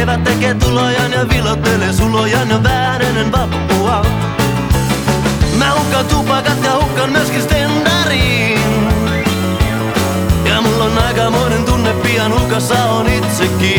Kevät tekee tulojan ja vilottelee sulojan ja väärenen vappua. Mä hukkaan tupakat ja hukkaan myöskin stendariin. Ja mulla on aikamoinen tunne, pian hukassa on itsekin.